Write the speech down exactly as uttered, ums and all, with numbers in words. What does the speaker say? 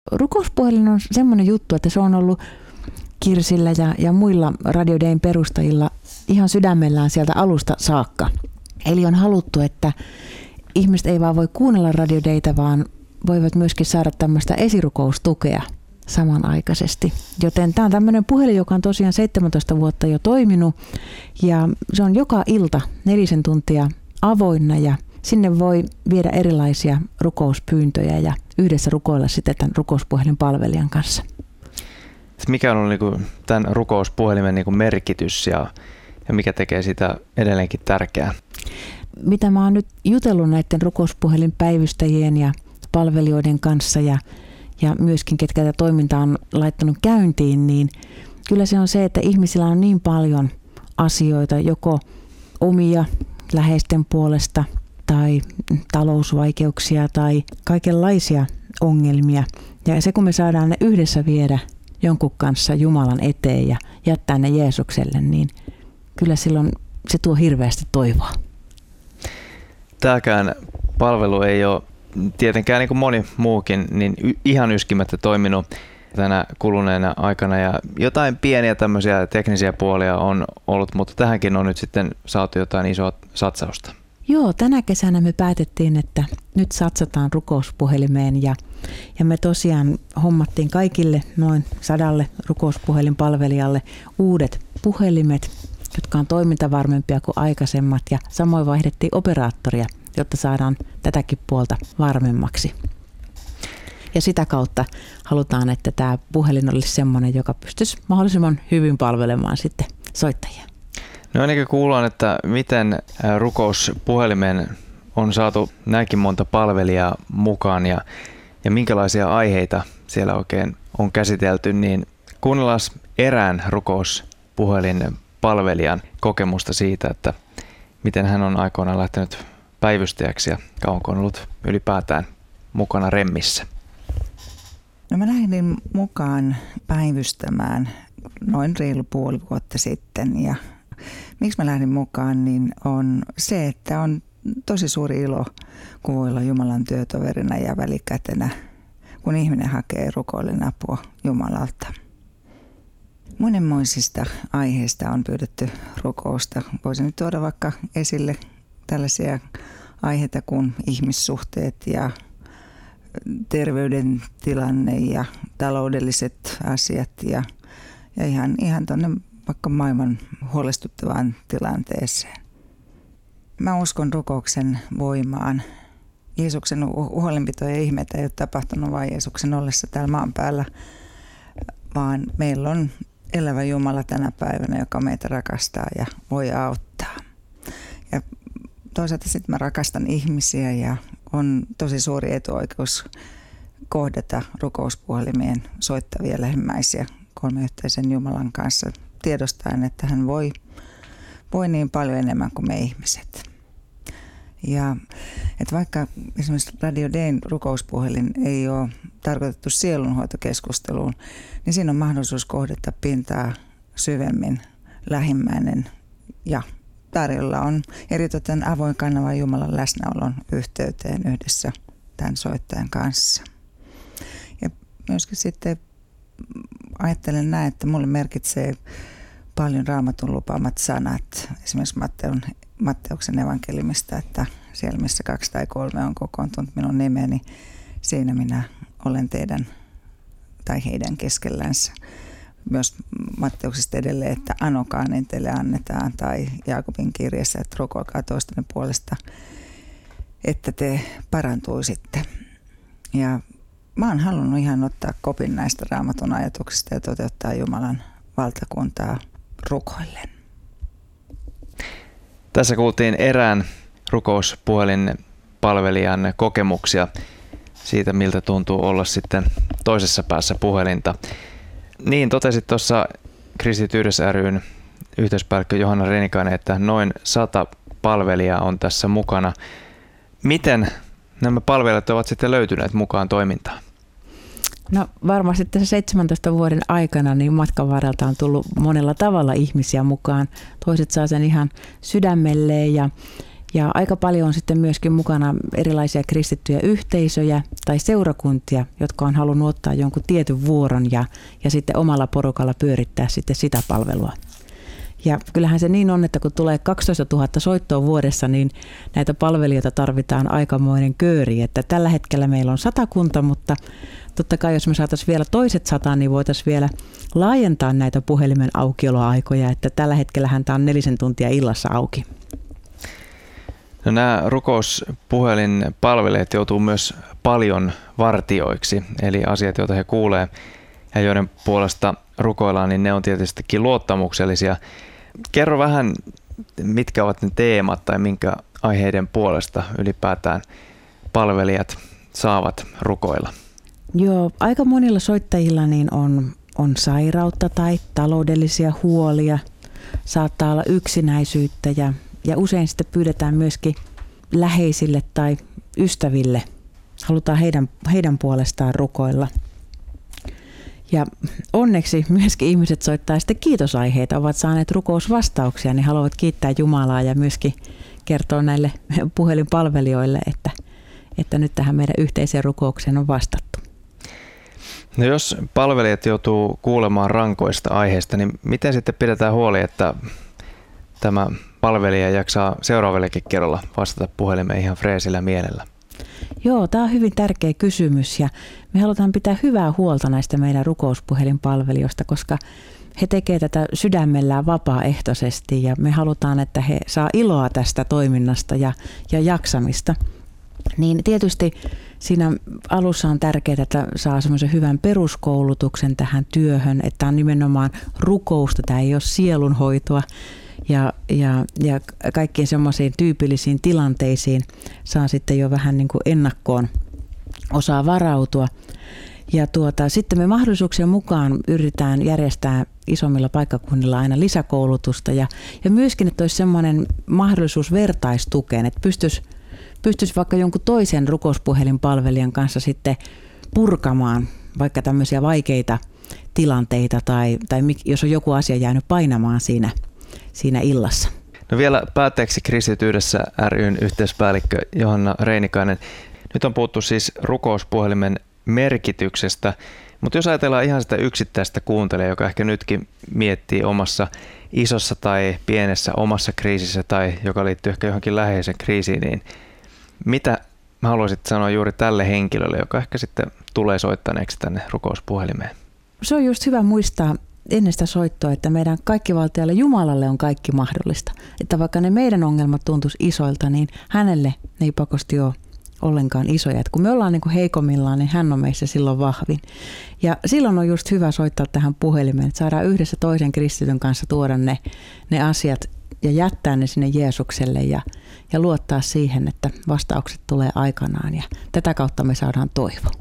rukouspuhelin on semmoinen juttu, että se on ollut Kirsillä ja, ja muilla Radio Dayn perustajilla ihan sydämellään sieltä alusta saakka. Eli on haluttu, että ihmiset ei vaan voi kuunnella Radio Daytä, vaan voivat myöskin saada tämmöistä esirukoustukea samanaikaisesti. Joten tämä on tämmöinen puhelin, joka on tosiaan seitsemäntoista vuotta jo toiminut ja se on joka ilta nelisen tuntia avoinna ja sinne voi viedä erilaisia rukouspyyntöjä ja yhdessä rukoilla sitten tämän rukouspuhelin palvelijan kanssa. Mikä on ollut tämän rukouspuhelimen merkitys ja, ja mikä tekee sitä edelleenkin tärkeää? Mitä mä oon nyt jutellut näiden rukouspuhelin päivystäjien ja palvelijoiden kanssa ja, ja myöskin ketkä tätä toimintaa on laittanut käyntiin, niin kyllä se on se, että ihmisillä on niin paljon asioita, joko omia läheisten puolesta tai talousvaikeuksia tai kaikenlaisia ongelmia. Ja se kun me saadaan ne yhdessä viedä jonkun kanssa Jumalan eteen ja jättää ne Jeesukselle, niin kyllä silloin se tuo hirveästi toivoa. Tämäkään palvelu ei ole tietenkään niin kuin moni muukin niin ihan yskimättä toiminut tänä kuluneena aikana ja jotain pieniä tämmöisiä teknisiä puolia on ollut, mutta tähänkin on nyt sitten saatu jotain isoa satsausta. Joo, tänä kesänä me päätettiin, että nyt satsataan rukouspuhelimeen ja, ja me tosiaan hommattiin kaikille noin sadalle rukouspuhelinpalvelijalle uudet puhelimet, jotka on toimintavarmempia kuin aikaisemmat ja samoin vaihdettiin operaattoria, jotta saadaan tätäkin puolta varmemmaksi. Ja sitä kautta halutaan, että tämä puhelin olisi sellainen, joka pystyisi mahdollisimman hyvin palvelemaan sitten soittajia. No ainakin kuullaan, että miten rukouspuhelimeen on saatu näinkin monta palvelijaa mukaan ja, ja minkälaisia aiheita siellä oikein on käsitelty, niin kuunnellaan erään rukouspuhelin palvelijan kokemusta siitä, että miten hän on aikoinaan lähtenyt päivystäjäksi ja kauanko on ollut ylipäätään mukana remmissä. No mä lähdin mukaan päivystämään noin reilu puoli vuotta sitten ja miksi mä lähdin mukaan, niin on se, että on tosi suuri ilo, kun voi olla Jumalan työtoverina ja välikätenä, kun ihminen hakee rukoillen apua Jumalalta. Monenmoisista aiheista on pyydetty rukousta. Voisin nyt tuoda vaikka esille tällaisia aiheita kuin ihmissuhteet ja terveydentilanne ja taloudelliset asiat ja, ja ihan, ihan tuonne vaikka maailman huolestuttavaan tilanteeseen. Mä uskon rukouksen voimaan. Jeesuksen huolenpito ja ihmeitä ei ole tapahtunut vain Jeesuksen ollessa täällä maan päällä, vaan meillä on elävä Jumala tänä päivänä, joka meitä rakastaa ja voi auttaa. Ja toisaalta sitten mä rakastan ihmisiä ja on tosi suuri etuoikeus kohdata rukouspuhelimeen soittavia lähimmäisiä kolmiyhteisen Jumalan kanssa tiedostaen, että hän voi, voi niin paljon enemmän kuin me ihmiset. Ja että vaikka esimerkiksi Radio Dayn rukouspuhelin ei ole tarkoitettu sielunhoitokeskusteluun, niin siinä on mahdollisuus kohdata pintaa syvemmin lähimmäinen ja tarjolla on eritoten avoin kanava Jumalan läsnäolon yhteyteen yhdessä tämän soittajan kanssa. Ja myöskin sitten ajattelen näin, että mulle merkitsee paljon Raamatun lupaamat sanat, esimerkiksi Matteun, Matteuksen evankeliumista, että siellä missä kaksi tai kolme on kokoontunut minun nimeni, siinä minä olen teidän tai heidän keskellänsä. Myös Matteuksesta edelleen, että anokaa, niin teille annetaan, tai Jaakobin kirjassa, että rukoilkaa toistenne puolesta, että te parantuisitte. Ja mä oon halunnut ihan ottaa kopin näistä Raamatun ajatuksista ja toteuttaa Jumalan valtakuntaa rukoillen. Tässä kuultiin erään rukouspuhelin palvelijan kokemuksia siitä, miltä tuntuu olla sitten toisessa päässä puhelinta. Niin, totesit tuossa Kristit yhdessä ry:n yhteyspäällikkö Johanna Renikainen, että noin sata palvelijaa on tässä mukana. Miten nämä palvelijat ovat sitten löytyneet mukaan toimintaan? No varmasti tässä seitsemäntoista vuoden aikana niin matkan varrelta on tullut monella tavalla ihmisiä mukaan. Toiset saa sen ihan sydämelleen ja, Ja aika paljon on sitten myöskin mukana erilaisia kristittyjä yhteisöjä tai seurakuntia, jotka on halunnut ottaa jonkun tietyn vuoron ja, ja sitten omalla porukalla pyörittää sitten sitä palvelua. Ja kyllähän se niin on, että kun tulee kaksitoista tuhatta soittoa vuodessa, niin näitä palvelijoita tarvitaan aikamoinen kööri. Että tällä hetkellä meillä on satakunta, mutta totta kai jos me saataisiin vielä toiset sata, niin voitaisiin vielä laajentaa näitä puhelimen aukioloaikoja. Että tällä hetkellähän tämä on nelisen tuntia illassa auki. No, nämä rukouspuhelin palvelijat joutuu myös paljon vartioiksi, eli asiat, joita he kuulee ja joiden puolesta rukoillaan, niin ne on tietystikin luottamuksellisia. Kerro vähän, mitkä ovat ne teemat tai minkä aiheiden puolesta ylipäätään palvelijat saavat rukoilla? Joo, aika monilla soittajilla niin on, on sairautta tai taloudellisia huolia, saattaa olla yksinäisyyttä ja, ja usein sitten pyydetään myöskin läheisille tai ystäville. Halutaan heidän, heidän puolestaan rukoilla. Ja onneksi myöskin ihmiset soittaa sitten kiitosaiheita, ovat saaneet rukousvastauksia, niin haluavat kiittää Jumalaa ja myöskin kertoa näille puhelinpalvelijoille, että, että nyt tähän meidän yhteiseen rukoukseen on vastattu. No, jos palvelijat joutuu kuulemaan rankoista aiheista, niin miten sitten pidetään huoli, että tämä palvelija jaksaa seuraavallekin kerralla vastata puhelimeen ihan freesillä mielellä? Joo, tämä on hyvin tärkeä kysymys ja me halutaan pitää hyvää huolta näistä meidän rukouspuhelinpalvelijoista, koska he tekevät tätä sydämellään vapaaehtoisesti ja me halutaan, että he saa iloa tästä toiminnasta ja, ja jaksamista. Niin tietysti siinä alussa on tärkeää, että saa semmoisen hyvän peruskoulutuksen tähän työhön, että on nimenomaan rukousta, tämä ei ole sielunhoitoa. Ja, ja, ja kaikkiin semmoisiin tyypillisiin tilanteisiin saa sitten jo vähän niin kuin ennakkoon osaa varautua. Ja tuota, sitten me mahdollisuuksien mukaan yritetään järjestää isommilla paikkakunnilla aina lisäkoulutusta ja, ja myöskin, että olisi semmoinen mahdollisuus vertaistukeen, että pystyisi, pystyisi vaikka jonkun toisen rukouspuhelinpalvelijan kanssa sitten purkamaan vaikka tämmöisiä vaikeita tilanteita tai, tai jos on joku asia jäänyt painamaan siinä siinä illassa. No vielä päätteeksi Kristityydessä ry:n yhteispäällikkö Johanna Reinikainen. Nyt on puhuttu siis rukouspuhelimen merkityksestä, mutta jos ajatellaan ihan sitä yksittäistä kuuntelijaa, joka ehkä nytkin miettii omassa isossa tai pienessä omassa kriisissä tai joka liittyy ehkä johonkin läheisen kriisiin, niin mitä haluaisit sanoa juuri tälle henkilölle, joka ehkä sitten tulee soittaneeksi tänne rukouspuhelimeen? Se on just hyvä muistaa ennen sitä soittoa, että meidän kaikkivaltialle Jumalalle on kaikki mahdollista. Että vaikka ne meidän ongelmat tuntuisi isoilta, niin hänelle ne ei pakosti ole ollenkaan isoja. Että kun me ollaan niin kuin heikommillaan, niin hän on meissä silloin vahvin. Ja silloin on just hyvä soittaa tähän puhelimeen, että saadaan yhdessä toisen kristityn kanssa tuoda ne, ne asiat ja jättää ne sinne Jeesukselle ja, ja luottaa siihen, että vastaukset tulee aikanaan. Ja tätä kautta me saadaan toivo.